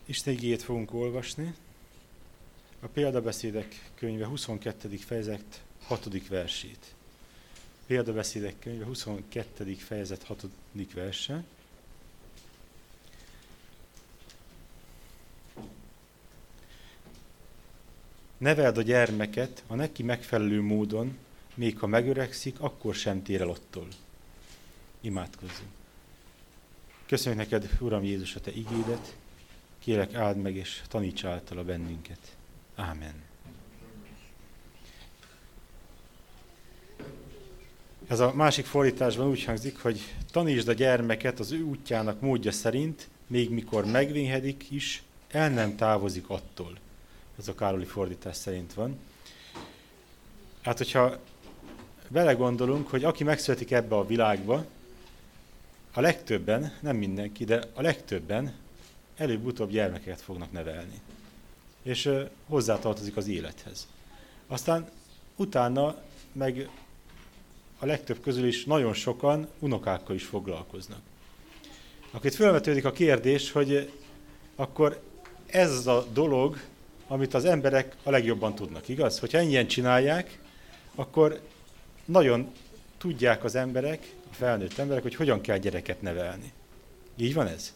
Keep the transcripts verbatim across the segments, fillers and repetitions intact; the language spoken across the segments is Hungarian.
Isten igéjét fogunk olvasni. A Példabeszédek könyve huszonkettedik fejezet hatodik versét. Példabeszédek könyve huszonkettedik fejezet hatodik verse. Neveld a gyermeket a neki megfelelő módon, még ha megöregszik, akkor sem tér el attól. Imádkozzunk. Köszönjük neked, Uram Jézus, a te igédet. Kérlek, áld meg és taníts általa bennünket. Ámen. Ez a másik fordításban úgy hangzik, hogy tanítsd a gyermeket az ő útjának módja szerint, még mikor megvénhedik is, el nem távozik attól. Ez a Károli fordítás szerint van. Hát, hogyha belegondolunk, hogy aki megszületik ebbe a világba, a legtöbben, nem mindenki, de a legtöbben előbb-utóbb gyermekeket fognak nevelni. És uh, hozzátartozik az élethez. Aztán utána meg a legtöbb közül is nagyon sokan unokákkal is foglalkoznak. Akkor itt felvetődik a kérdés, hogy akkor ez a dolog, amit az emberek a legjobban tudnak, igaz? Hogyha ennyien csinálják, akkor nagyon tudják az emberek, a felnőtt emberek, hogy hogyan kell gyereket nevelni. Így van ez?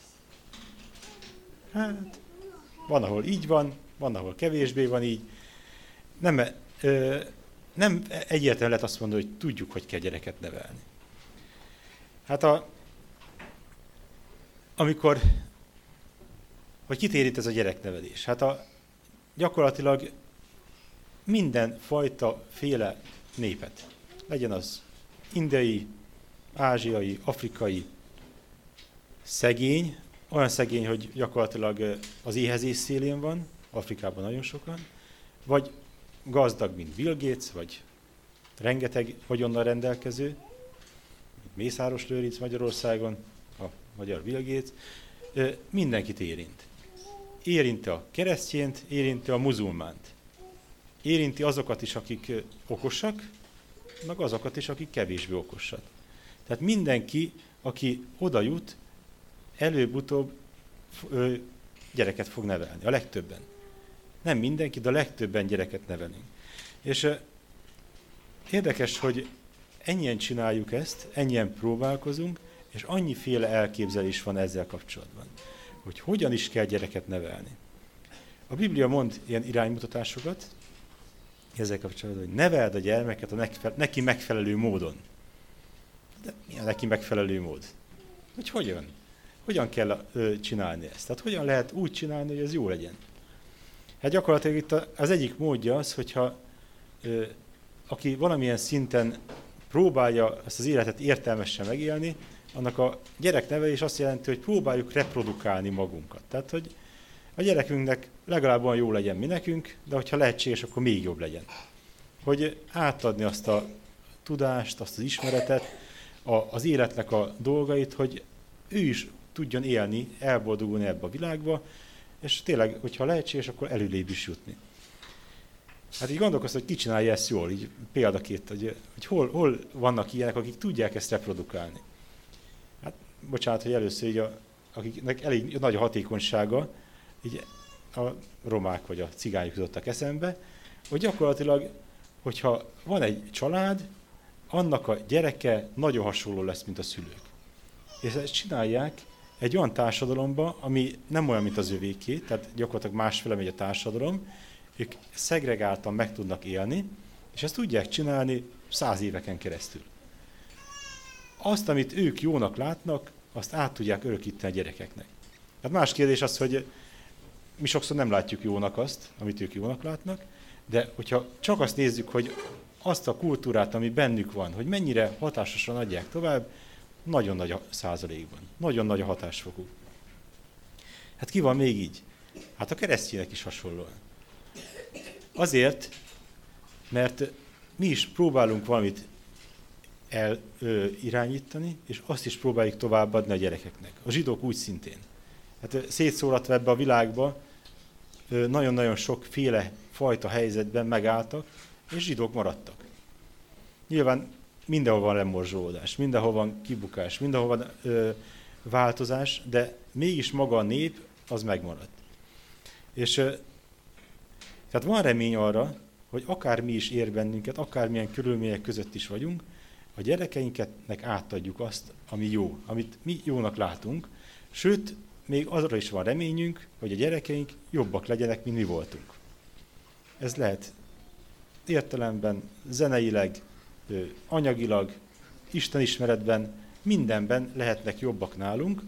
Hát, van, ahol így van, van, ahol kevésbé van így. Nem, ö, nem egyértelműen lehet azt mondani, hogy tudjuk, hogy kell gyereket nevelni. Hát a, amikor, hogy kit érint ez a gyereknevelés? Hát a, gyakorlatilag minden fajta féle népet. Legyen az indiai, ázsiai, afrikai, szegény, olyan szegény, hogy gyakorlatilag az éhezés szélén van, Afrikában nagyon sokan, vagy gazdag, mint Bill Gates, vagy rengeteg vagyonnal rendelkező, mint Mészáros Lőrinc Magyarországon, a magyar Bill Gates, mindenkit érint. Érinti a keresztjént, érinti a muzulmánt. Érinti azokat is, akik okosak, meg azokat is, akik kevésbé okosak. Tehát mindenki, aki oda jut, előbb-utóbb ö, gyereket fog nevelni, a legtöbben. Nem mindenki, de a legtöbben gyereket nevelünk. És ö, érdekes, hogy ennyien csináljuk ezt, ennyien próbálkozunk, és annyiféle elképzelés van ezzel kapcsolatban, hogy hogyan is kell gyereket nevelni. A Biblia mond ilyen iránymutatásokat, ezzel kapcsolatban, hogy neveld a gyermeket a neki megfelelő módon. De mi a neki megfelelő mód? Hogy hogyan? Hogyan kell ö, csinálni ezt? Tehát hogyan lehet úgy csinálni, hogy ez jó legyen? Hát gyakorlatilag itt az egyik módja az, hogyha ö, aki valamilyen szinten próbálja ezt az életet értelmesen megélni, annak a gyereknevelés azt jelenti, hogy próbáljuk reprodukálni magunkat. Tehát, hogy a gyerekünknek legalább olyan jó legyen, mi nekünk, de hogyha lehetséges, akkor még jobb legyen. Hogy átadni azt a tudást, azt az ismeretet, a, az életnek a dolgait, hogy ő is tudjon élni, elboldogulni ebbe a világba, és tényleg, hogyha lehetséges, akkor előrébb is jutni. Hát így gondolkoztam, hogy ki csinálja ezt jól, így példaként, hogy, hogy hol, hol vannak ilyenek, akik tudják ezt reprodukálni. Hát, bocsánat, hogy először így, a, akiknek elég nagy a hatékonysága, így a romák vagy a cigányok jutottak eszembe, hogy gyakorlatilag, hogyha van egy család, annak a gyereke nagyon hasonló lesz, mint a szülők. És ezt csinálják egy olyan társadalomba, ami nem olyan, mint az övéké, tehát gyakorlatilag másféle megy a társadalom, ők szegregáltan meg tudnak élni, és ezt tudják csinálni száz éveken keresztül. Azt, amit ők jónak látnak, azt át tudják örökíteni a gyerekeknek. Hát más kérdés az, hogy mi sokszor nem látjuk jónak azt, amit ők jónak látnak, de hogyha csak azt nézzük, hogy azt a kultúrát, ami bennük van, hogy mennyire hatásosan adják tovább, nagyon nagy a százalékban, nagyon nagy a hatásfokú. Hát ki van még így? Hát a keresztjének is hasonlóan. Azért, mert mi is próbálunk valamit elirányítani, és azt is próbáljuk továbbadni a gyerekeknek. A zsidók úgy szintén. Hát szétszóratva ebbe a világba, nagyon-nagyon sokféle fajta helyzetben megálltak, és zsidók maradtak. Nyilván mindenhol van lemorzsolódás, mindenhol van kibukás, mindenhol van ö, változás, de mégis maga a nép az megmaradt. És tehát van remény arra, hogy akár mi is ér bennünket, akármilyen körülmények között is vagyunk, a gyerekeinknek átadjuk azt, ami jó, amit mi jónak látunk, sőt, még arra is van reményünk, hogy a gyerekeink jobbak legyenek, mint mi voltunk. Ez lehet értelemben, zeneileg, anyagilag, istenismeretben, mindenben lehetnek jobbak nálunk,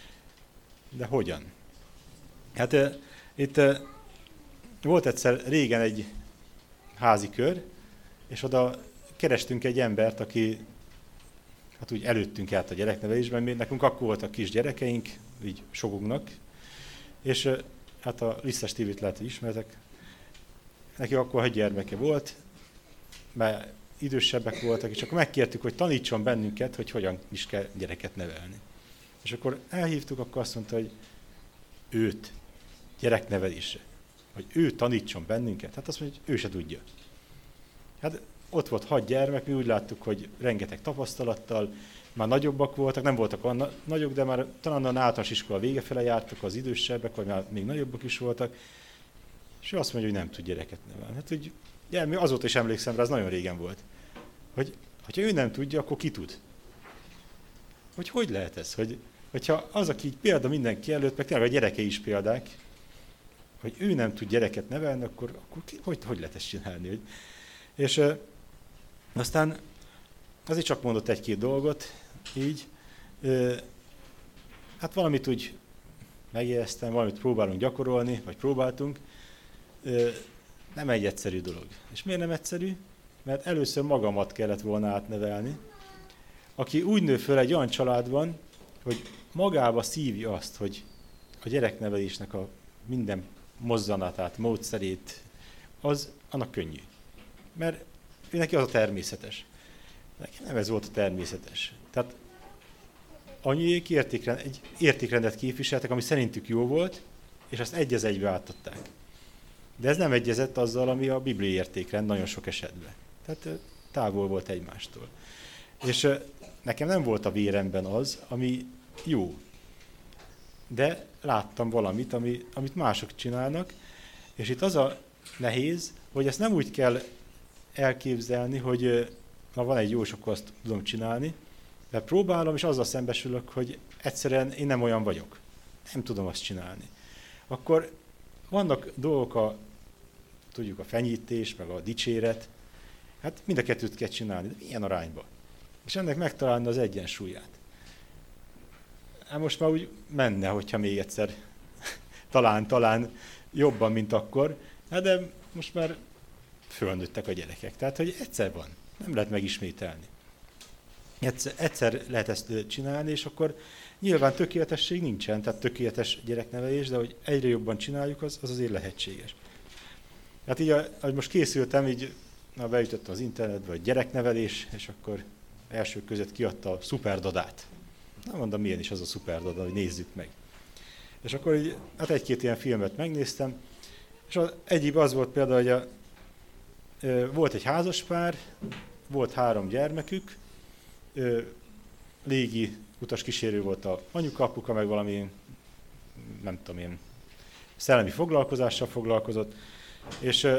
de hogyan? Hát uh, itt uh, volt egyszer régen egy házi kör, és oda kerestünk egy embert, aki hát úgy előttünk át a gyereknevelésben, mi nekünk akkor voltak kis gyerekeink, így sokunknak, és uh, hát a Lisztes tévét lehet, hogy ismertek, neki akkor egy gyermeke volt, mert idősebbek voltak, és akkor megkértük, hogy tanítson bennünket, hogy hogyan is kell gyereket nevelni. És akkor elhívtuk, akkor azt mondta, hogy őt gyereknevelésre, hogy ő tanítson bennünket. Hát azt mondja, hogy ő se tudja. Hát ott volt hat gyermek, mi úgy láttuk, hogy rengeteg tapasztalattal, már nagyobbak voltak, nem voltak olyan nagyok, de már talán a általános iskola vége fele jártak az idősebbek, vagy már még nagyobbak is voltak, és ő azt mondja, hogy nem tud gyereket nevelni. Hát, hogy ja, mi azóta is emlékszem rá, ez nagyon régen volt. Hogy ha ő nem tudja, akkor ki tud? Hogy hogy lehet ez? Hogy, hogyha az, aki így példa mindenki előtt, meg tényleg a gyerekei is példák, hogy ő nem tud gyereket nevelni, akkor, akkor ki, hogy, hogy lehet ezt csinálni? Hogy, és e, aztán azért csak mondott egy-két dolgot, így. E, hát valamit úgy megjegyeztem, valamit próbálunk gyakorolni, vagy próbáltunk. E, nem egy egyszerű dolog. És miért nem egyszerű? Mert először magamat kellett volna átnevelni, aki úgy nő föl egy olyan családban, hogy magába szívja azt, hogy a gyereknevelésnek a minden mozzanatát, módszerét, az annak könnyű. Mert ő neki az a természetes. Neki nem ez volt a természetes. Tehát anyuék értékrend, egy értékrendet képviseltek, ami szerintük jó volt, és azt egy az egybe átadták. De ez nem egyezett azzal, ami a bibliai értékrend nagyon sok esetben. Tehát távol volt egymástól. És nekem nem volt a véremben az, ami jó. De láttam valamit, ami, amit mások csinálnak, és itt az a nehéz, hogy ezt nem úgy kell elképzelni, hogy na van egy jó, és akkor azt tudom csinálni, de próbálom, és azzal szembesülök, hogy egyszerűen én nem olyan vagyok. Nem tudom azt csinálni. Akkor vannak dolgok, a, tudjuk a fenyítés, meg a dicséret, hát mind a kettőt kell csinálni, de milyen arányban? És ennek megtalálni az egyensúlyát. Hát most már úgy menne, hogyha még egyszer talán, talán jobban, mint akkor, hát de most már fölnőttek a gyerekek. Tehát, hogy egyszer van, nem lehet megismételni. Egyszer, egyszer lehet ezt csinálni, és akkor nyilván tökéletesség nincsen, tehát tökéletes gyereknevelés, de hogy egyre jobban csináljuk, az, az azért lehetséges. Hát így, ahogy most készültem, így na, beütöttem az internetbe, hogy gyereknevelés, és akkor elsők között kiadta a szuperdadát. Na mondom, milyen is az a szuperdada, hogy nézzük meg. És akkor így, hát egy-két ilyen filmet megnéztem, és az egyik az volt például, hogy a, ö, volt egy házaspár, volt három gyermekük, ö, légi utas kísérő volt a anyuka, apuka, meg valami, nem tudom én, szellemi foglalkozással foglalkozott, és ö,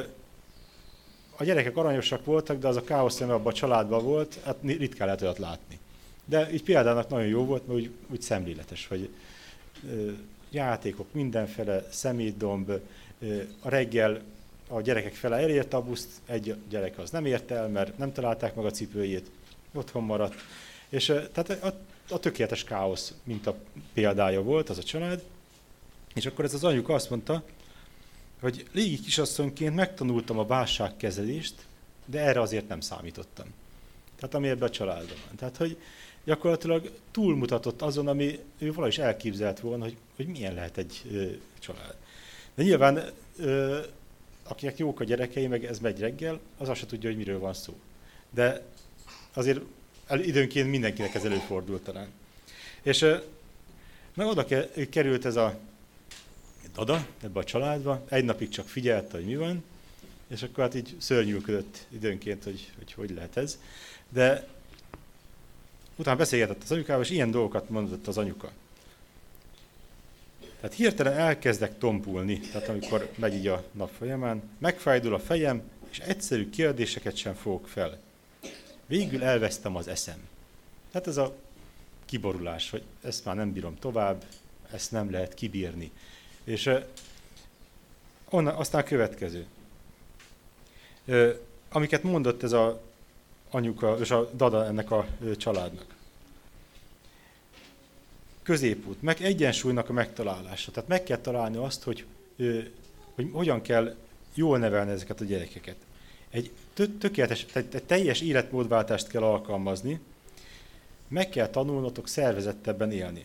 a gyerekek aranyosak voltak, de az a káosz, ami abban a családban volt, hát ritkán lehet olyat látni. De így példának nagyon jó volt, mert úgy, úgy szemléletes, hogy ö, játékok mindenfele, szemétdomb, ö, a reggel a gyerekek fele elérte a buszt, egy gyerek az nem ért el, mert nem találták meg a cipőjét, otthon maradt. És ö, tehát a, a tökéletes káosz, mint a példája volt az a család. És akkor ez az anyuka azt mondta, hogy légi kisasszonyként megtanultam a válságkezelést, de erre azért nem számítottam. Tehát ami ebben a családban van. Tehát, hogy gyakorlatilag túlmutatott azon, ami ő valahogy is elképzelt volna, hogy, hogy milyen lehet egy ö, család. De nyilván, ö, akinek jók a gyerekei, meg ez megy reggel, az azt se tudja, hogy miről van szó. De azért időnként mindenkinek ez előfordul talán. És ö, meg oda került ez a dada ebbe a családba, egy napig csak figyelte, hogy mi van, és akkor hát így szörnyűködött időnként, hogy, hogy hogy lehet ez. De utána beszélgetett az anyukával, és ilyen dolgokat mondott az anyuka. Tehát hirtelen elkezdek tompulni, tehát amikor megy így a nap folyamán, megfájdul a fejem, és egyszerű kérdéseket sem fogok fel. Végül elvesztem az eszem. Tehát ez a kiborulás, hogy ezt már nem bírom tovább, ezt nem lehet kibírni. És uh, onnan, aztán a következő. Uh, amiket mondott ez a anyuka, és a dada ennek a uh, családnak. Középút, meg egyensúlynak a megtalálása. Tehát meg kell találni azt, hogy, uh, hogy hogyan kell jól nevelni ezeket a gyerekeket. Egy tökéletes, egy teljes életmódváltást kell alkalmazni, meg kell tanulnotok szervezettebben élni.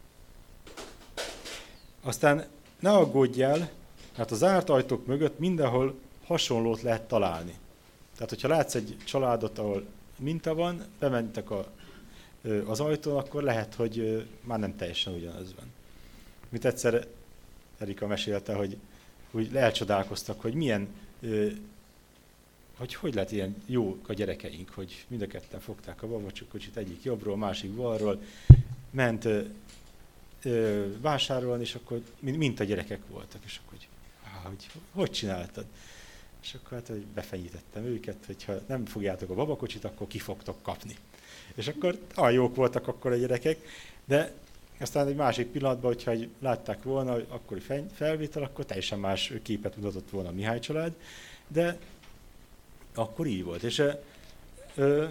Aztán ne aggódjál, mert a zárt ajtók mögött mindenhol hasonlót lehet találni. Tehát, hogyha látsz egy családot, ahol minta van, bementek a, az ajtón, akkor lehet, hogy már nem teljesen ugyanaz van. Mint egyszer Erika mesélte, hogy úgy elcsodálkoztak, hogy milyen, hogy hogy lehet ilyen jók a gyerekeink, hogy mind a ketten fogták a babacskocsit, egyik jobbról, másik balról, ment ö, ö, vásárolni, és akkor mint a gyerekek voltak, és akkor hogy, hogy hogy csináltad? És akkor hát, hogy befenyítettem őket, hogyha nem fogjátok a babakocsit, akkor ki fogtok kapni. És akkor olyan jók voltak akkor a gyerekek, de aztán egy másik pillanatban, hogyha látták volna, hogy akkori felvétel, akkor teljesen más képet mutatott volna a Mihály család, de akkor így volt. És ö,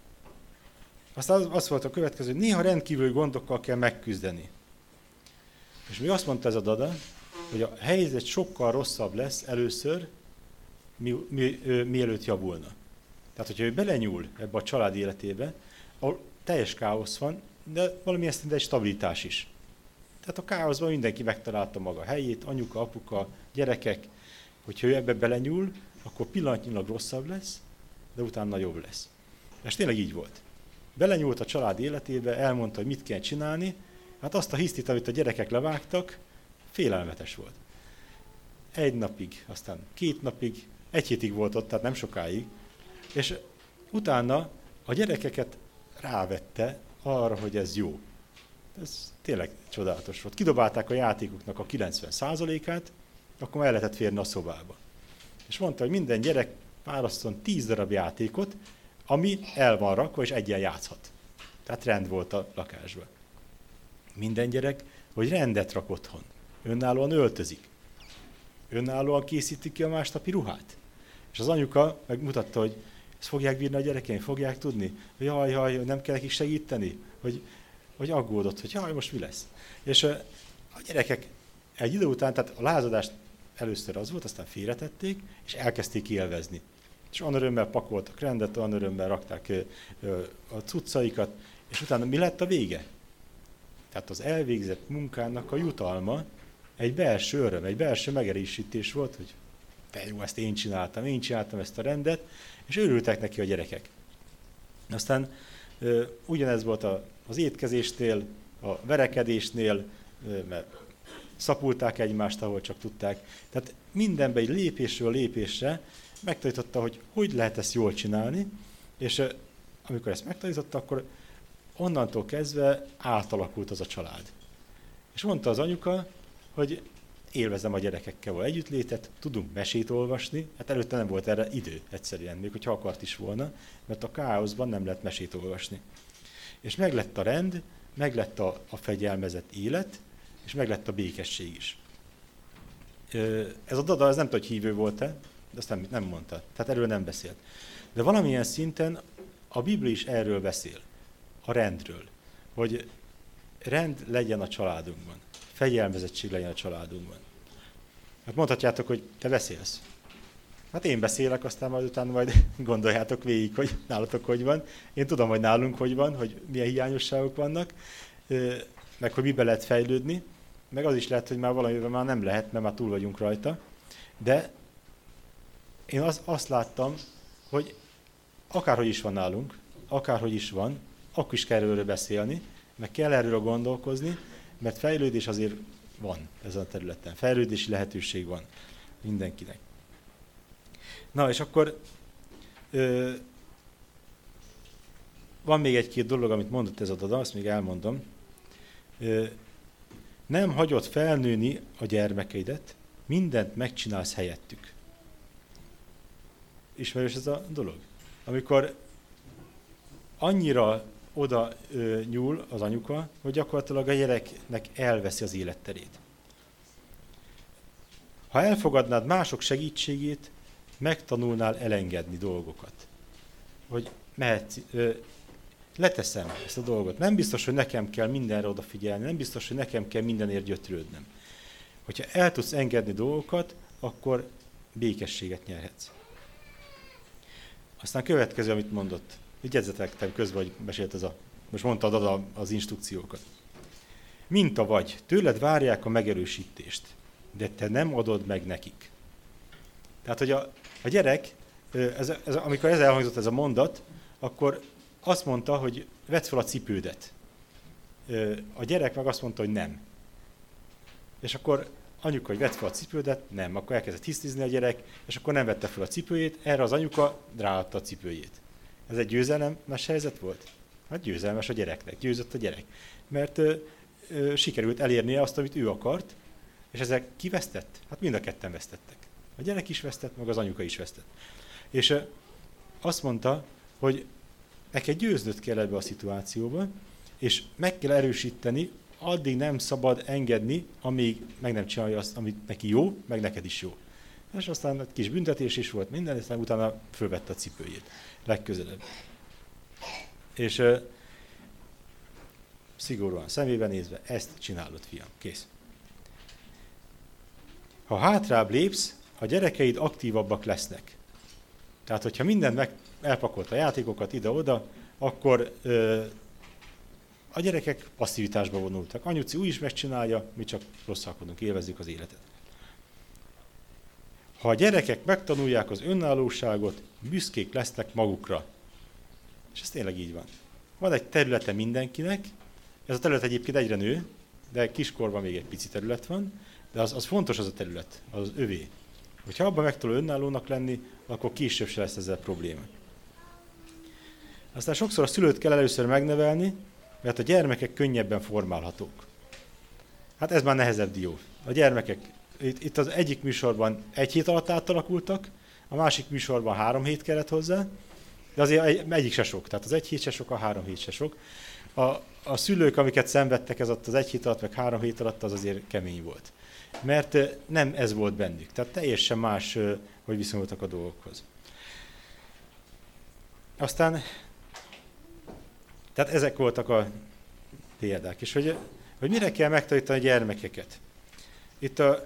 aztán az, az volt a következő, hogy néha rendkívüli gondokkal kell megküzdeni. És mi azt mondta ez a dada, hogy a helyzet sokkal rosszabb lesz először, mi, mi, ö, mielőtt javulna. Tehát, hogyha ő belenyúl ebbe a család életébe, ahol teljes káosz van, de valamilyen szinten egy stabilitás is. Tehát a káoszban mindenki megtalálta maga helyét, anyuka, apuka, gyerekek, hogyha ő ebbe belenyúl, akkor pillanatnyilag rosszabb lesz, de utána jobb lesz. És tényleg így volt. Belenyúlt a család életébe, elmondta, hogy mit kell csinálni, hát azt a hisztit, amit a gyerekek levágtak, félelmetes volt. Egy napig, aztán két napig, egy hétig volt ott, tehát nem sokáig, és utána a gyerekeket rávette arra, hogy ez jó. Ez tényleg csodálatos volt. Kidobálták a játékoknak a kilencven százalékát, akkor már el lehetett férni a szobába. És mondta, hogy minden gyerek válasszon tíz darab játékot, ami el van rakva, és egyen játszhat. Tehát rend volt a lakásban. Minden gyerek, hogy rendet rak otthon. Önállóan öltözik. Önállóan készítik ki a másnapi ruhát. És az anyuka megmutatta, hogy ezt fogják bírni a gyerekeim, fogják tudni, hogy jaj, jaj, nem kell nekik segíteni, hogy, hogy aggódott, hogy jaj, most mi lesz. És a gyerekek egy idő után, tehát a lázadást először az volt, aztán félretették, és elkezdték élvezni. És olyan örömmel pakoltak rendet, olyan örömmel rakták a cuccaikat, és utána mi lett a vége? Tehát az elvégzett munkának a jutalma egy belső öröm, egy belső megerősítés volt, hogy de jó, ezt én csináltam, én csináltam ezt a rendet, és örültek neki a gyerekek. Aztán ugyanez volt az étkezésnél, a verekedésnél, mert szapulták egymást, ahol csak tudták. Tehát mindenben egy lépésről lépésre megtanította, hogy hogy lehet ezt jól csinálni, és amikor ezt megtanította, akkor onnantól kezdve átalakult az a család. És mondta az anyuka, hogy élvezem a gyerekekkel való együttlétet, tudunk mesét olvasni, hát előtte nem volt erre idő egyszerűen, még hogyha akart is volna, mert a káoszban nem lehet mesét olvasni. És meglett a rend, meglett a, a fegyelmezett élet, és meglett a békesség is. Ez a dada, ez nem tudom, hogy hívő volt-e, de azt nem, nem mondta, tehát erről nem beszélt. De valamilyen szinten a Biblia is erről beszél, a rendről, hogy rend legyen a családunkban, fegyelmezettség legyen a családunkban. Hát mondhatjátok, hogy te beszélsz. Hát én beszélek, aztán majd utána majd gondoljátok végig, hogy nálatok hogy van. Én tudom, hogy nálunk hogy van, hogy milyen hiányosságok vannak, meg hogy mibe lehet fejlődni, meg az is lehet, hogy már valamiben már nem lehet, mert már túl vagyunk rajta. De én az, azt láttam, hogy akárhogy is van nálunk, akárhogy is van, akkor is kell erről beszélni, meg kell erről gondolkozni, mert fejlődés azért van ezen a területen. Fejlődési lehetőség van mindenkinek. Na, és akkor ö, van még egy-két dolog, amit mondott ez a dada, azt még elmondom. Ö, nem hagyod felnőni a gyermekeidet, mindent megcsinálsz helyettük. Ismerős ez a dolog? Amikor annyira oda ö, nyúl az anyuka, hogy gyakorlatilag a gyereknek elveszi az életterét. Ha elfogadnád mások segítségét, megtanulnál elengedni dolgokat. Hogy mehetsz, ö, leteszem ezt a dolgot. Nem biztos, hogy nekem kell mindenre odafigyelni, nem biztos, hogy nekem kell mindenért gyötrődnem. Hogyha el tudsz engedni dolgokat, akkor békességet nyerhetsz. Aztán következő, amit mondott. Így jegyzeteltem közben, hogy mesélt ez a... Most mondtad oda az instrukciókat. Minta vagy, tőled várják a megerősítést, de te nem adod meg nekik. Tehát, hogy a, a gyerek, ez, ez, amikor ez elhangzott ez a mondat, akkor azt mondta, hogy vedd fel a cipődet. A gyerek meg azt mondta, hogy nem. És akkor anyuka, hogy vedd fel a cipődet, nem. Akkor elkezdett hisztizni a gyerek, és akkor nem vette fel a cipőjét, erre az anyuka ráadta a cipőjét. Ez egy győzelmes helyzet volt? Hát győzelmes a gyereknek, győzött a gyerek. Mert ö, ö, sikerült elérnie azt, amit ő akart, és ezek ki vesztett? Hát mind a ketten vesztettek. A gyerek is vesztett, meg az anyuka is vesztett. És ö, azt mondta, hogy neked győznöd kell ebbe a szituációba, és meg kell erősíteni, addig nem szabad engedni, amíg meg nem csinálja azt, amit neki jó, meg neked is jó. És aztán egy kis büntetés is volt minden, aztán utána fölvette a cipőjét legközelebb. És uh, szigorúan szemébe nézve, ezt csinálod, fiam. Kész. Ha hátrább lépsz, a gyerekeid aktívabbak lesznek. Tehát, hogyha mindent meg elpakolt a játékokat ide-oda, akkor uh, a gyerekek passzivitásba vonultak. Anyuci úgy is megcsinálja, mi csak rosszalkodunk, élvezzük az életet. Ha a gyerekek megtanulják az önállóságot, büszkék lesznek magukra. És ez tényleg így van. Van egy területe mindenkinek, ez a terület egyébként egyre nő, de kiskorban még egy pici terület van, de az, az fontos az a terület, az övé. Hogyha abban megtanul önállónak lenni, akkor később se lesz ezzel probléma. Aztán sokszor a szülőt kell először megnevelni, mert a gyermekek könnyebben formálhatók. Hát ez már nehezebb dió. A gyermekek itt, itt az egyik műsorban egy hét alatt átalakultak, a másik műsorban három hét kellett hozzá, de azért egy, egyik se sok, tehát az egy hét se sok, a három hét se sok. A, a szülők, amiket szenvedtek ez ott az egy hét alatt, meg három hét alatt, az azért kemény volt. Mert nem ez volt bennük, tehát teljesen más, hogy viszonyultak a dolgokhoz. Aztán, tehát ezek voltak a példák, és hogy, hogy mire kell megtanítani a gyermekeket. Itt a,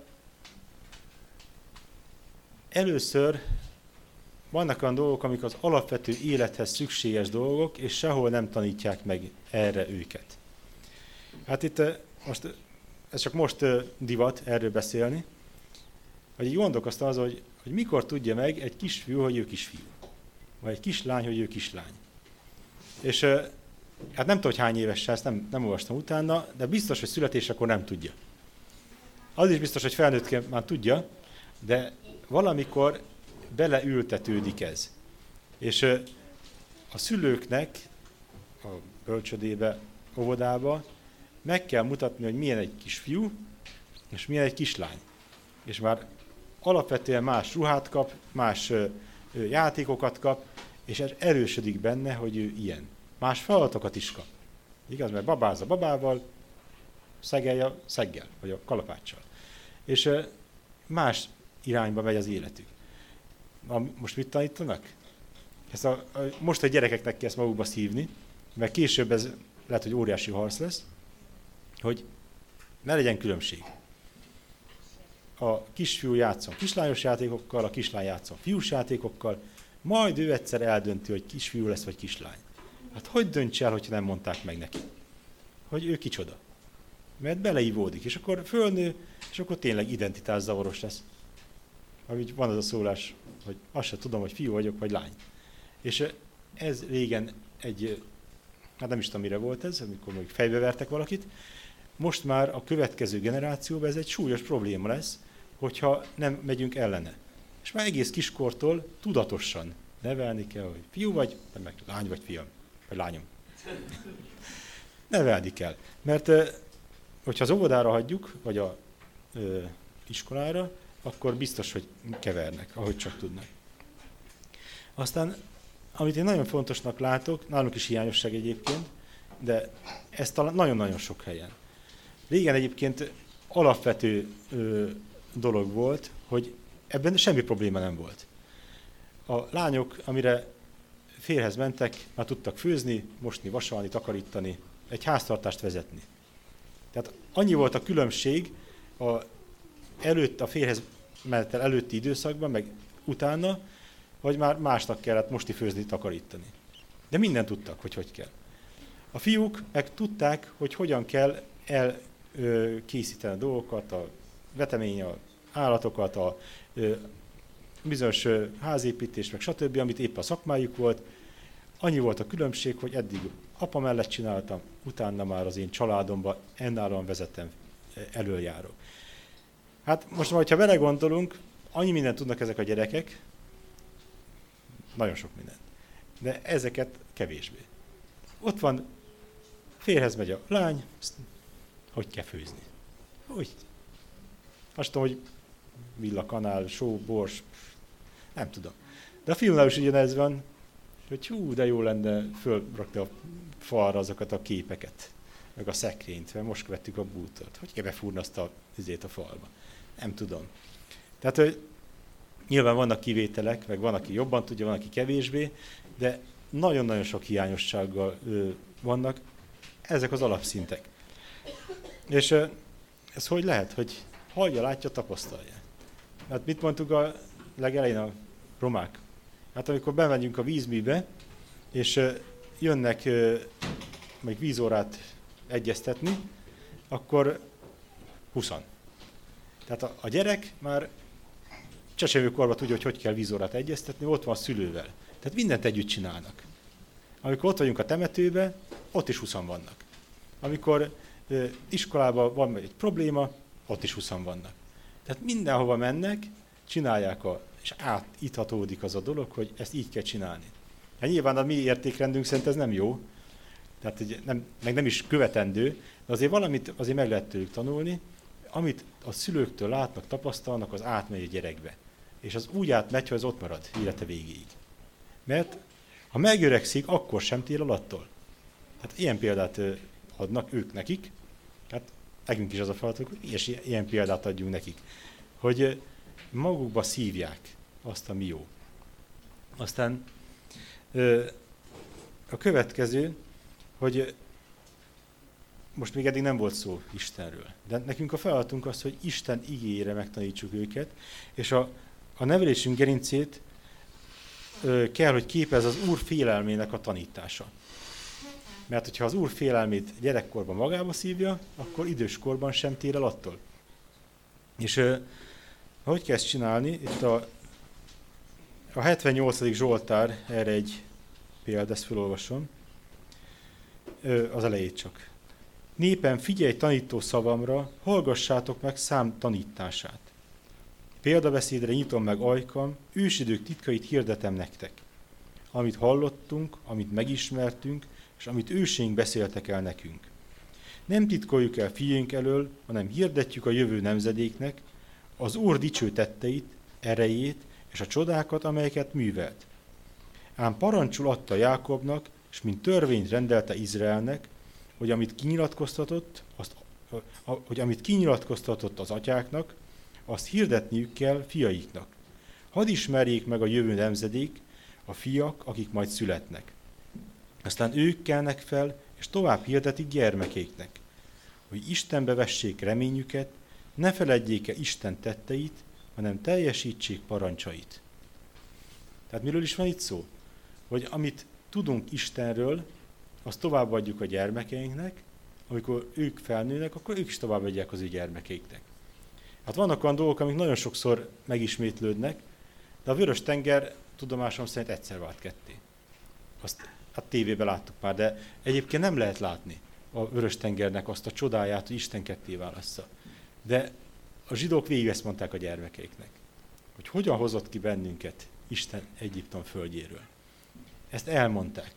először vannak olyan dolgok, amik az alapvető élethez szükséges dolgok, és sehol nem tanítják meg erre őket. Hát itt most, ez csak most divat erről beszélni, hogy így gondolkoztam az, hogy, hogy mikor tudja meg egy kisfiú, hogy ő kisfiú, vagy egy kislány, hogy ő kislány. És hát nem tudom, hogy hány éves, ezt nem, nem olvastam utána, de biztos, hogy születésekor nem tudja. Az is biztos, hogy felnőttként már tudja, de valamikor beleültetődik ez. És a szülőknek a bölcsödébe, óvodába meg kell mutatni, hogy milyen egy kisfiú, és milyen egy kislány. És már alapvetően más ruhát kap, más játékokat kap, és ez erősödik benne, hogy ő ilyen. Más feladatokat is kap. Igaz, mert babáz a babával, szegelj a szeggel, vagy a kalapáccsal. És más irányba megy az életük. Na, most mit tanítanak? Ezt a, a, most a gyerekeknek kell ezt magukba szívni, mert később ez lehet, hogy óriási harc lesz, hogy ne legyen különbség. A kisfiú játszon kislányos játékokkal, a kislány játszon fiús játékokkal, majd ő egyszer eldönti, hogy kisfiú lesz, vagy kislány. Hát hogy döntse el, hogyha nem mondták meg neki? Hogy ő kicsoda. Mert beleívódik, és akkor fölnő, és akkor tényleg identitászavaros lesz. Ahogy van az a szólás, hogy azt sem tudom, hogy fiú vagyok, vagy lány. És ez régen egy, hát nem is tudom, mire volt ez, amikor még fejbevertek valakit. Most már a következő generációban ez egy súlyos probléma lesz, hogyha nem megyünk ellene. És már egész kiskortól tudatosan nevelni kell, hogy fiú vagy, nem meg lány vagy fiam, vagy lányom. Nevelni kell. Mert hogyha az óvodára hagyjuk, vagy a ö, iskolára, akkor biztos, hogy kevernek, ahogy csak tudnak. Aztán, amit én nagyon fontosnak látok, nálunk is hiányosság egyébként, de ez talán nagyon-nagyon sok helyen. Régen egyébként alapvető ö, dolog volt, hogy ebben semmi probléma nem volt. A lányok, amire férhez mentek, már tudtak főzni, mosni, vasalni, takarítani, egy háztartást vezetni. Tehát annyi volt a különbség a, előtt, a férhez menetel előtti időszakban, meg utána, hogy már másnak kellett mosni, főzni, takarítani. De mindent tudtak, hogy hogy kell. A fiúk meg tudták, hogy hogyan kell elkészíteni a dolgokat, a vetemény, a állatokat, a ö, bizonyos ö, házépítés, meg stb., amit épp a szakmájuk volt. Annyi volt a különbség, hogy eddig apa mellett csináltam, utána már az én családomban ennállóan vezetem, elöljárok. Hát most már, ha vele gondolunk, annyi mindent tudnak ezek a gyerekek, nagyon sok mindent, de ezeket kevésbé. Ott van, férhez megy a lány, hogy kell főzni. Hogy? Azt tudom, hogy villakanál, só, bors, nem tudom. De a filmnál is ugyanez van, hogy hú, de jó lenne fölrakni a falra azokat a képeket, meg a szekrényt, mert most vettük a bútort. Hogy kell befúrni azt a izét a falba? Nem tudom. Tehát, hogy nyilván vannak kivételek, meg van, aki jobban tudja, van, aki kevésbé, de nagyon-nagyon sok hiányossággal ö, vannak ezek az alapszintek. És ö, ez hogy lehet, hogy hallja, látja, tapasztalja. Hát mit mondtuk a legelején a romák? Hát amikor bemegyünk a vízműbe, és ö, jönnek ö, meg vízórát egyeztetni, akkor huszan. Tehát a, a gyerek már csecsemőkorban tudja, hogy hogy kell vízórát egyeztetni, ott van a szülővel. Tehát mindent együtt csinálnak. Amikor ott vagyunk a temetőben, ott is huszan vannak. Amikor ö, iskolában van egy probléma, ott is huszan vannak. Tehát mindenhova mennek, csinálják, a, és átíthatódik az a dolog, hogy ezt így kell csinálni. Hát nyilván a mi értékrendünk szerint ez nem jó, tehát nem, meg nem is követendő, de azért valamit azért meg lehet tőlük tanulni, amit a szülőktől látnak, tapasztalnak, az átmegy a gyerekbe. És az úgy átmegy, hogy az ott marad élete végéig. Mert ha megöregszik, akkor sem tél alattól. Hát ilyen példát adnak ők nekik, hát nekünk is az a feladatunk, hogy ilyen példát adjunk nekik. Hogy magukba szívják azt, ami jó. Aztán a következő, hogy most még eddig nem volt szó Istenről, de nekünk a feladatunk az, hogy Isten igéjére megtanítsuk őket, és a, a nevelésünk gerincét ö, kell, hogy képez az Úr félelmének a tanítása. Mert hogyha az Úr félelmét gyerekkorban magába szívja, akkor időskorban sem tér el attól. És ö, hogy kell ezt csinálni? Itt a, a hetvennyolcadik Zsoltár, erre egy példa, ezt felolvasom, ö, az elejét csak. Népem, figyelj tanító szavamra, hallgassátok meg szám tanítását. Példabeszédre nyitom meg ajkam, ősidők titkait hirdetem nektek. Amit hallottunk, amit megismertünk, és amit őseink beszéltek el nekünk. Nem titkoljuk el fiunk elől, hanem hirdetjük a jövő nemzedéknek az Úr dicső tetteit, erejét és a csodákat, amelyeket művelt. Ám parancsul adta Jákobnak, és mint törvényt rendelte Izraelnek, hogy amit kinyilatkoztatott, azt, hogy amit kinyilatkoztatott az atyáknak, azt hirdetniük kell fiaiknak. Hadd ismerjék meg a jövő nemzedék, a fiak, akik majd születnek. Aztán ők kelnek fel, és tovább hirdetik gyermekéknek, hogy Istenbe vessék reményüket, ne feledjék el Isten tetteit, hanem teljesítsék parancsait. Tehát miről is van itt szó? Hogy amit tudunk Istenről, azt továbbadjuk a gyermekeinknek, amikor ők felnőnek, akkor ők is továbbadják az ő gyermekeiknek. Hát vannak olyan dolgok, amik nagyon sokszor megismétlődnek, de a Vörös-tenger tudomásom szerint egyszer vált ketté. Azt hát tévében láttuk már, de egyébként nem lehet látni a Vörös-tengernek azt a csodáját, hogy Isten ketté válassza. De a zsidók végig ezt mondták a gyermekeiknek, hogy hogyan hozott ki bennünket Isten Egyiptom földjéről. Ezt elmondták.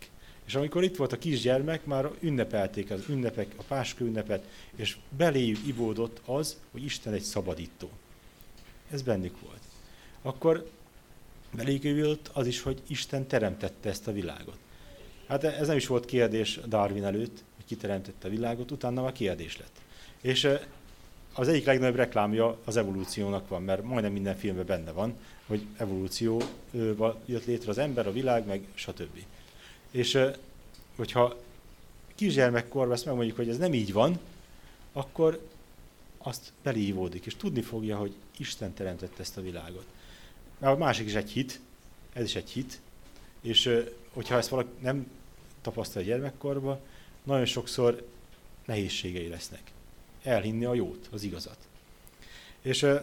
És amikor itt volt a kisgyermek, már ünnepelték az ünnepek, a Páska ünnepet, és beléjük ivódott az, hogy Isten egy szabadító. Ez bennük volt. Akkor beléjük ivódott az is, hogy Isten teremtette ezt a világot. Hát ez nem is volt kérdés Darwin előtt, hogy ki teremtette a világot, utána már kérdés lett. És az egyik legnagyobb reklámja az evolúciónak van, mert majdnem minden filmben benne van, hogy evolúcióval jött létre az ember, a világ, meg stb. És hogyha kisgyermekkorban ezt megmondjuk, hogy ez nem így van, akkor azt belívódik, és tudni fogja, hogy Isten teremtette ezt a világot. Mert a másik is egy hit, ez is egy hit, és hogyha ezt valaki nem tapasztal a gyermekkorban, nagyon sokszor nehézségei lesznek. Elhinni a jót, az igazat. És ö,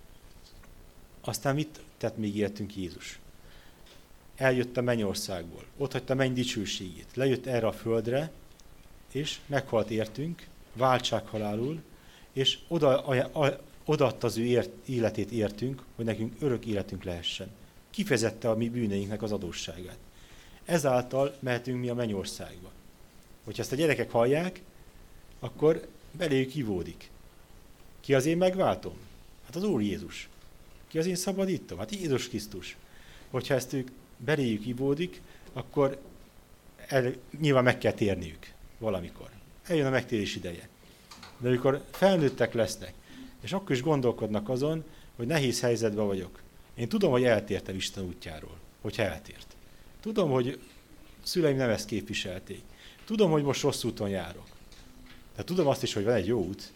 aztán mit tett még értünk Jézus? Eljött a mennyországból, ott hagyta a menny dicsőségét, lejött erre a földre, és meghalt értünk, váltsághalálul, és oda, a, odaadta az ő ért, életét értünk, hogy nekünk örök életünk lehessen. Kifizette a mi bűneinknek az adósságát. Ezáltal mehetünk mi a mennyországba. Hogyha ezt a gyerekek hallják, akkor beléjük ivódik. Ki az én megváltom? Hát az Úr Jézus. Ki az én szabadítom? Hát Jézus Krisztus. Hogyha ezt ők beléjük ivódik, akkor el, nyilván meg kell térniük valamikor. Eljön a megtérés ideje. De amikor felnőttek lesznek, és akkor is gondolkodnak azon, hogy nehéz helyzetben vagyok. Én tudom, hogy eltértem Isten útjáról, hogyha eltért. Tudom, hogy szüleim nem ezt képviselték. Tudom, hogy most rossz úton járok. De tudom azt is, hogy van egy jó út.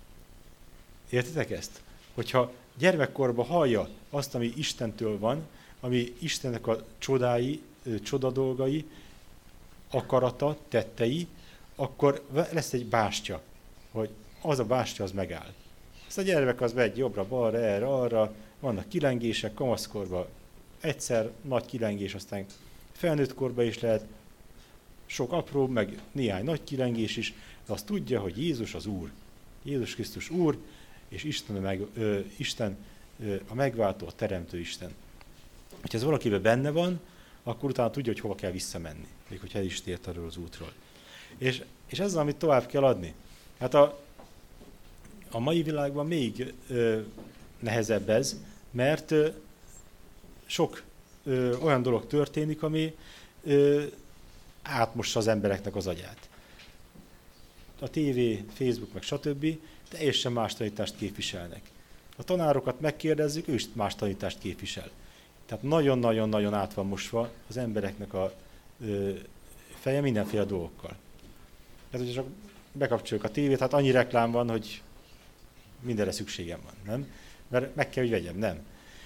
Értitek ezt? Hogyha gyermekkorban hallja azt, ami Istentől van, ami Istennek a csodái, csodadolgai, akarata, tettei, akkor lesz egy bástya, hogy az a bástya az megáll. Ezt a gyermek az megy jobbra-balra, erre, arra, vannak kilengések, kamaszkorban egyszer nagy kilengés, aztán felnőtt korban is lehet, sok apró, meg néhány nagy kilengés is, de azt tudja, hogy Jézus az Úr. Jézus Krisztus Úr, és Isten a, meg, ö, Isten, ö, a megváltó, a teremtő Isten. Ha ez valakiben benne van, akkor utána tudja, hogy hova kell visszamenni, még hogyha el is tért arról az útról. És, és ez az, amit tovább kell adni. Hát a, a mai világban még ö, nehezebb ez, mert ö, sok ö, olyan dolog történik, ami ö, átmossa az embereknek az agyát. A tévé, Facebook, meg stb. Teljesen más tanítást képviselnek. A tanárokat megkérdezzük, ő is más tanítást képvisel. Tehát nagyon-nagyon-nagyon át van mosva az embereknek a ö, feje mindenféle dolgokkal. Tehát, hogyha csak bekapcsoljuk a tévét, hát annyi reklám van, hogy mindenre szükségem van, nem? Mert meg kell, hogy vegyem, nem.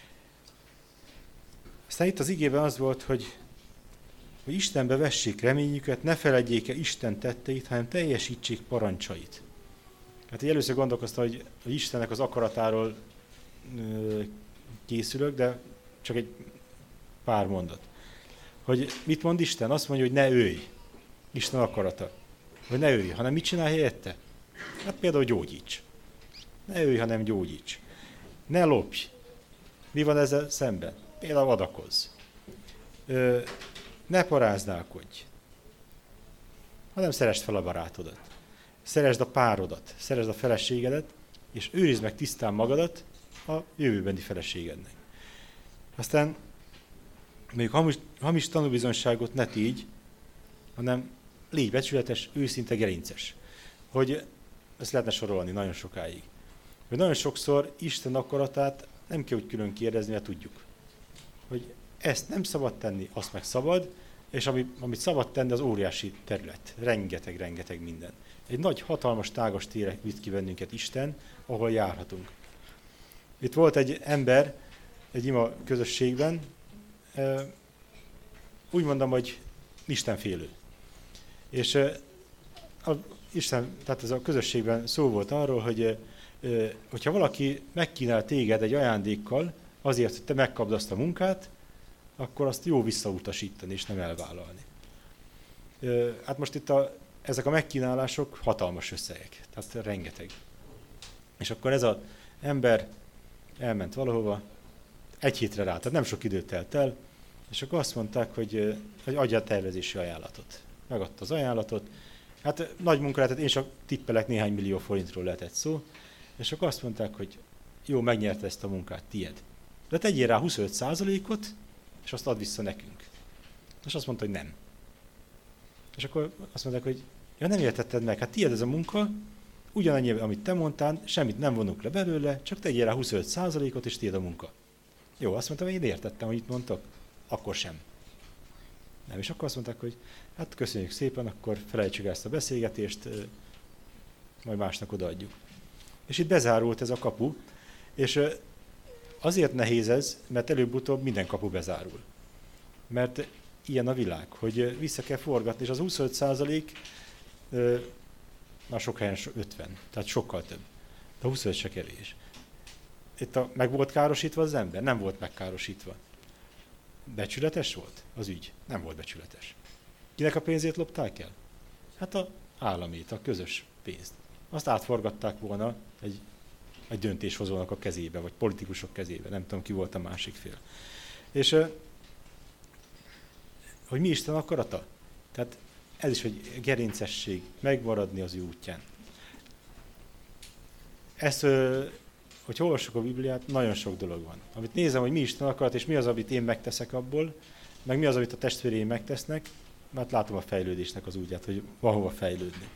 Aztán itt az igében az volt, hogy, hogy Istenbe vessék reményüket, ne feledjék el Isten tetteit, hanem teljesítsék parancsait. Hát így először gondolkoztam, hogy, hogy Istennek az akaratáról ö, készülök, de csak egy pár mondat. Hogy mit mond Isten? Azt mondja, hogy ne ölj. Isten akarata. Hogy ne ölj, hanem mit csinál helyette? Hát például gyógyíts. Ne ölj, hanem gyógyíts. Ne lopj. Mi van ezzel szemben? Például adakozz. Ö, ne paráználkodj. Hanem szeresd fel a barátodat. Szeresd a párodat, szeresd a feleségedet, és őrizd meg tisztán magadat a jövőbeni feleségednek. Aztán még hamis, hamis tanúbizonyságot ne tégy, hanem légy becsületes, őszinte, gerinces. Hogy ezt lehetne sorolni nagyon sokáig. Hogy nagyon sokszor Isten akaratát nem kell úgy külön kérdezni, mert tudjuk. Hogy ezt nem szabad tenni, azt meg szabad, és ami, amit szabad tenni, az óriási terület. Rengeteg-rengeteg minden. Egy nagy, hatalmas, tágas térre vitt ki bennünket Isten, ahol járhatunk. Itt volt egy ember, egy ima közösségben, úgy mondom, hogy istenfélő. És a Isten, tehát ez a közösségben szó volt arról, hogy hogyha valaki megkínál téged egy ajándékkal, azért, hogy te megkapd azt a munkát, akkor azt jó visszautasítani és nem elvállalni. Hát most itt a, ezek a megkínálások hatalmas összegek, tehát rengeteg. És akkor ez az ember elment valahova, egy hétre rá, tehát nem sok időt telt el, És akkor azt mondták, hogy, hogy adja a tervezési ajánlatot. Megadta az ajánlatot. Hát nagy munka lehetett, én csak tippelek, néhány millió forintról lehetett szó. És akkor azt mondták, hogy jó, megnyerte ezt a munkát, tied. De tegyél rá huszonöt százalékot, és azt add vissza nekünk. És azt mondta, hogy nem. És akkor azt mondták, hogy ja, nem értetted meg, hát tied ez a munka, ugyanannyi, amit te mondtál, semmit nem vonunk le belőle, csak tegyél rá huszonöt százalékot, és tied a munka. Jó, azt mondtam, hogy én értettem, hogy itt mondtak, akkor sem. Nem, és akkor azt mondták, hogy hát köszönjük szépen, akkor felejtsük ezt a beszélgetést, majd másnak odaadjuk. És itt bezárult ez a kapu, és azért nehéz ez, mert előbb-utóbb minden kapu bezárul. Mert ilyen a világ, hogy vissza kell forgatni, és az huszonöt százalék, már sok helyen ötven, tehát sokkal több. De huszonöt se kevés. Itt a, meg volt károsítva az ember? Nem volt megkárosítva. Becsületes volt az ügy? Nem volt becsületes. Kinek a pénzét lopták el? Hát a államét, a közös pénzt. Azt átforgatták volna egy, egy döntéshozónak a kezébe, vagy politikusok kezébe. Nem tudom, ki volt a másik fél. És hogy mi Isten akarata? Tehát ez is, hogy gerincesség, megmaradni az ő útján. Ezt, hogy olvassuk a Bibliát, nagyon sok dolog van. Amit nézem, hogy mi Isten akarat, és mi az, amit én megteszek abból, meg mi az, amit a testvéreim megtesznek, mert látom a fejlődésnek az útját, hogy van hova fejlődni.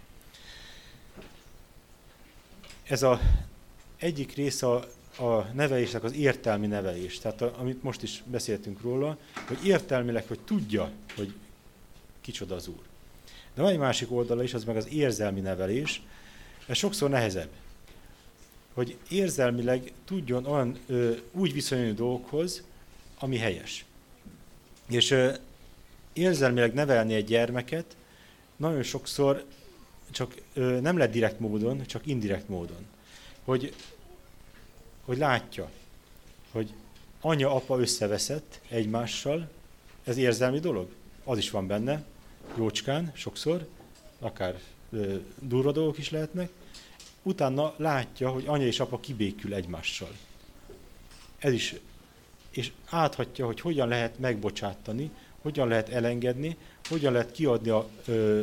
Ez az egyik része a, a nevelésnek az értelmi nevelés. Tehát a, amit most is beszéltünk róla, hogy értelmileg, hogy tudja, hogy kicsoda az Úr. De van egy másik oldala is, az meg az érzelmi nevelés. Ez sokszor nehezebb. Hogy érzelmileg tudjon olyan ö, úgy viszonyulni dolgokhoz, ami helyes. És ö, érzelmileg nevelni egy gyermeket nagyon sokszor csak ö, nem lehet direkt módon, csak indirekt módon. Hogy, hogy látja, hogy anya, apa összeveszett egymással, ez érzelmi dolog? Az is van benne, jócskán, sokszor, akár ö, durva dolgok is lehetnek. Utána látja, hogy anya és apa kibékül egymással. Ez is, és áthatja, hogy hogyan lehet megbocsátani, hogyan lehet elengedni, hogyan lehet kiadni, a, ö,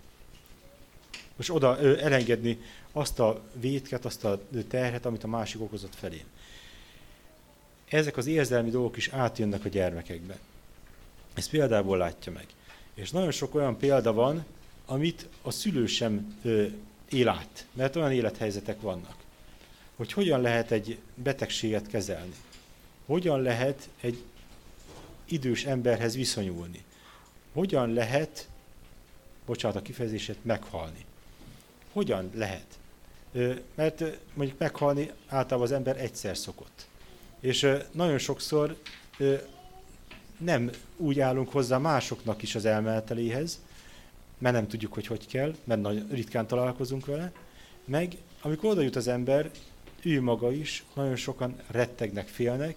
most oda ö, elengedni azt a vétket, azt a terhet, amit a másik okozott felé. Ezek az érzelmi dolgok is átjönnek a gyermekekbe. Ezt példából látja meg. És nagyon sok olyan példa van, amit a szülő sem ö, él át, mert olyan élethelyzetek vannak. Hogy hogyan lehet egy betegséget kezelni. Hogyan lehet egy idős emberhez viszonyulni. Hogyan lehet, bocsánat a kifejezését, meghalni. Hogyan lehet? Mert mondjuk meghalni általában az ember egyszer szokott. És nagyon sokszor nem úgy állunk hozzá másoknak is az elmeneteléhez, mert nem tudjuk, hogy hogy kell, mert nagyon ritkán találkozunk vele, meg amikor oda jut az ember, ő maga is, nagyon sokan rettegnek, félnek,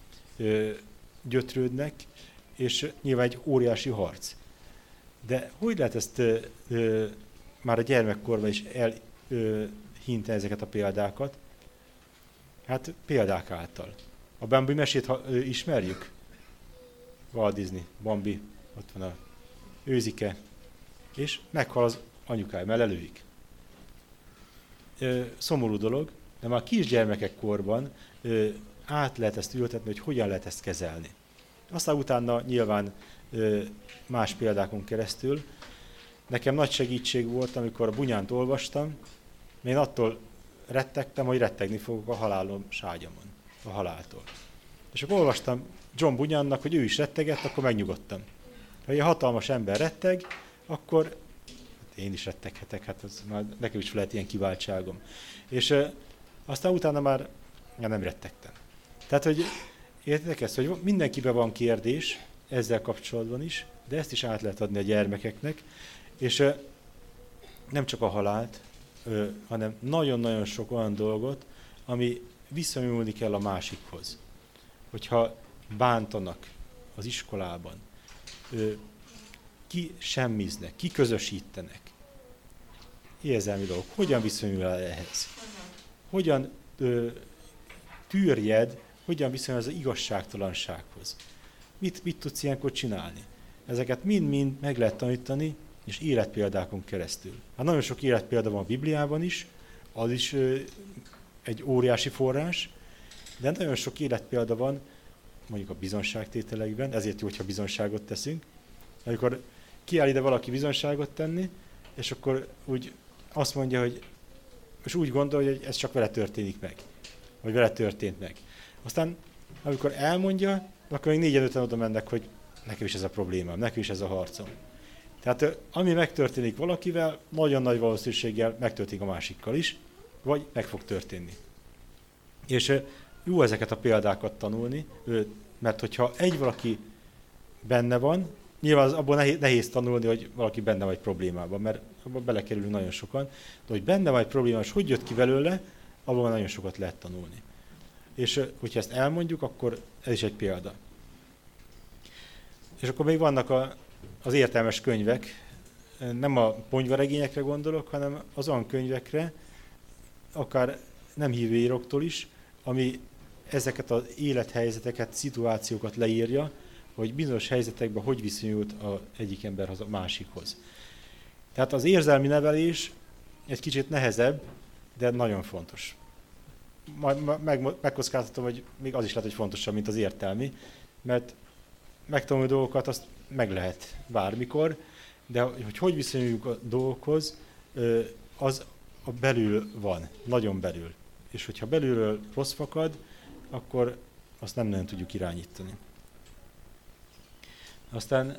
gyötrődnek, és nyilván egy óriási harc. De hogy lehet ezt ö, ö, már a gyermekkorban is elhinte ezeket a példákat? Hát példák által. A Bambi mesét ha, ö, ismerjük? Walt Disney, Bambi, ott van a őzike, és meghal az anyukája, mert lelőik. Ö, szomorú dolog, de már kisgyermekek korban ö, át lehet ezt ültetni, hogy hogyan lehet ezt kezelni. Aztán utána nyilván ö, más példákon keresztül. Nekem nagy segítség volt, amikor a Bunyánt olvastam, én attól rettegtem, hogy rettegni fogok a halálom ságyamon, a haláltól. És akkor olvastam John Bunyannak, hogy ő is rettegett, akkor megnyugodtam. Ha egy hatalmas ember retteg, akkor hát én is retteghetek, hát az már nekem is lehet ilyen kiváltságom. És ö, aztán utána már ja, nem rettegtem. Tehát, hogy értitek ezt, hogy mindenkiben van kérdés, ezzel kapcsolatban is, de ezt is át lehet adni a gyermekeknek, és ö, nem csak a halált, ö, hanem nagyon-nagyon sok olyan dolgot, ami viszonyulni kell a másikhoz. Hogyha bántanak az iskolában, ö, ki semmiznek, ki közösítenek, érzelmi dolgok, hogyan viszonyul el ehhez? Hogyan ö, tűrjed, hogyan viszonyul az igazságtalansághoz? mit, mit tudsz ilyenkor csinálni? Ezeket mind-mind meg lehet tanítani, és életpéldákon keresztül. Hát nagyon sok életpélda van a Bibliában is, az is ö, egy óriási forrás, de nagyon sok életpélda van, mondjuk a bizonságtételekben, ezért jó, hogyha bizonságot teszünk. Amikor kiáll ide valaki bizonságot tenni, és akkor úgy azt mondja, hogy és úgy gondolja, hogy ez csak vele történik meg, vagy vele történt meg. Aztán, amikor elmondja, akkor még négyen-öten oda mennek, hogy nekem is ez a problémám, nekem is ez a harcom. Tehát ami megtörténik valakivel, nagyon nagy valószínűséggel megtörténik a másikkal is, vagy meg fog történni. És jó ezeket a példákat tanulni, mert hogyha egy valaki benne van, nyilván abból nehéz, nehéz tanulni, hogy valaki benne vagy problémában, mert abban belekerülünk nagyon sokan, de hogy benne vagy probléma, és hogy jött ki belőle, abban nagyon sokat lehet tanulni. És hogyha ezt elmondjuk, akkor ez is egy példa. És akkor még vannak a, az értelmes könyvek, nem a ponyvaregényekre gondolok, hanem az olyan könyvekre, akár nem hívő íróktól is, ami ezeket az élethelyzeteket, szituációkat leírja, hogy bizonyos helyzetekben hogy viszonyult az egyik emberhez a másikhoz. Tehát az érzelmi nevelés egy kicsit nehezebb, de nagyon fontos. Majd meg, megkockáztatom, hogy még az is lehet, hogy fontosabb, mint az értelmi, mert megtanulni dolgokat azt meg lehet bármikor, de hogy hogy viszonyuljuk a dolgokhoz, az a belül van, nagyon belül. És hogyha belülről rossz fakad, akkor azt nem nagyon tudjuk irányítani. Aztán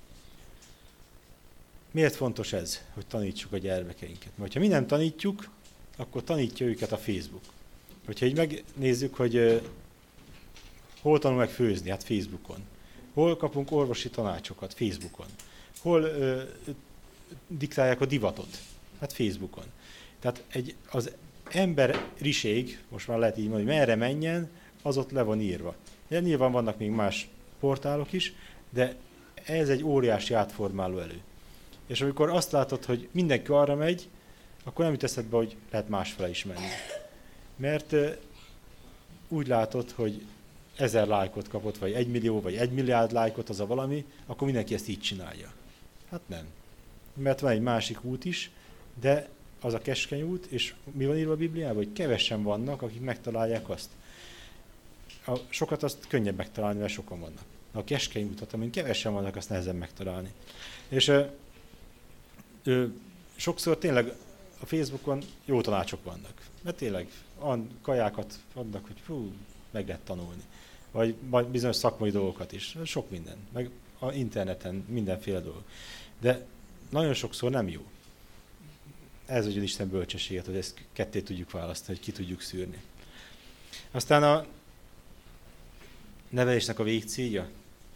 miért fontos ez, hogy tanítsuk a gyermekeinket? Mert ha mi nem tanítjuk, akkor tanítja őket a Facebook. Hogyha így megnézzük, hogy uh, hol tanul meg főzni, hát Facebookon. Hol kapunk orvosi tanácsokat, Facebookon. Hol uh, diktálják a divatot, hát Facebookon. Tehát egy, az emberiség, most már lehet így mondani, hogy merre menjen, az ott le van írva. De nyilván vannak még más portálok is, de ez egy óriási átformáló elő. És amikor azt látod, hogy mindenki arra megy, akkor nem jut eszedbe, hogy lehet másfele is menni. Mert uh, úgy látod, hogy ezer lájkot kapott, vagy egy millió, vagy egy milliárd lájkot az a valami, akkor mindenki ezt így csinálja. Hát nem. Mert van egy másik út is, de az a keskeny út, és mi van írva a Bibliában, hogy kevesen vannak, akik megtalálják azt. A sokat azt könnyebb megtalálni, mert sokan vannak. A keskeny útat, amin kevesen vannak, azt nehezen megtalálni. És ö, ö, sokszor tényleg a Facebookon jó tanácsok vannak. Mert tényleg olyan kajákat adnak, hogy fú, meg lehet tanulni. Vagy bizonyos szakmai dolgokat is. Sok minden. Meg a interneten mindenféle dolog. De nagyon sokszor nem jó. Ez ugye Isten bölcsességet, hogy ezt ketté tudjuk választani, hogy ki tudjuk szűrni. Aztán a nevelésnek a végcélja?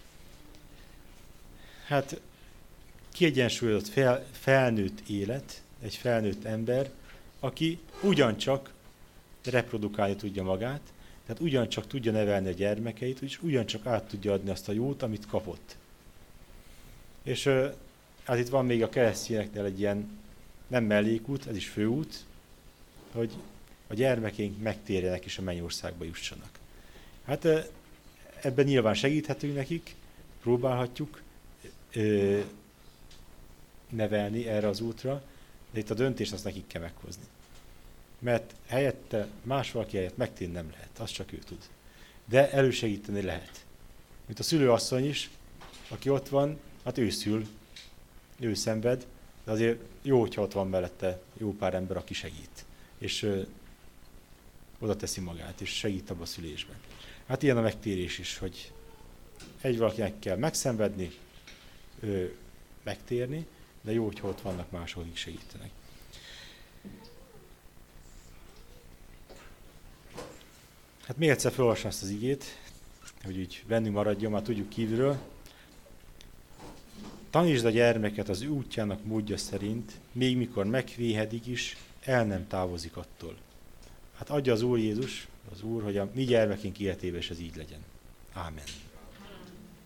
Hát kiegyensúlyozott fel, felnőtt élet, egy felnőtt ember, aki ugyancsak reprodukálni tudja magát, tehát ugyancsak tudja nevelni a gyermekeit, és ugyancsak át tudja adni azt a jót, amit kapott. És hát itt van még a keresztényeknél egy ilyen nem mellékút, ez is főút, hogy a gyermekeink megtérjenek és a mennyországba jussanak. Hát ebben nyilván segíthetünk nekik, próbálhatjuk ö, nevelni erre az útra, de itt a döntést azt nekik kell meghozni. Mert helyette, más valaki helyett megtérni nem lehet, azt csak ő tud. De elősegíteni lehet. Mint a szülőasszony is, aki ott van, hát ő szül, ő szenved, de azért jó, hogyha ott van mellette jó pár ember, aki segít. És ö, oda teszi magát, és segít abba a szülésben. Hát ilyen a megtérés is, hogy egy valakinek kell megszenvedni, ö, megtérni, de jó, hogyha ott vannak mások, akik segítenek. Hát még egyszer felolvasom ezt az igét, hogy úgy bennünk maradjon, már tudjuk kívülről. Tanítsd a gyermeket az útjának módja szerint, még mikor megvéhedik is, el nem távozik attól. Hát adja az Úr Jézus, az Úr, hogy a mi gyermekünk életében is ez így legyen. Ámen.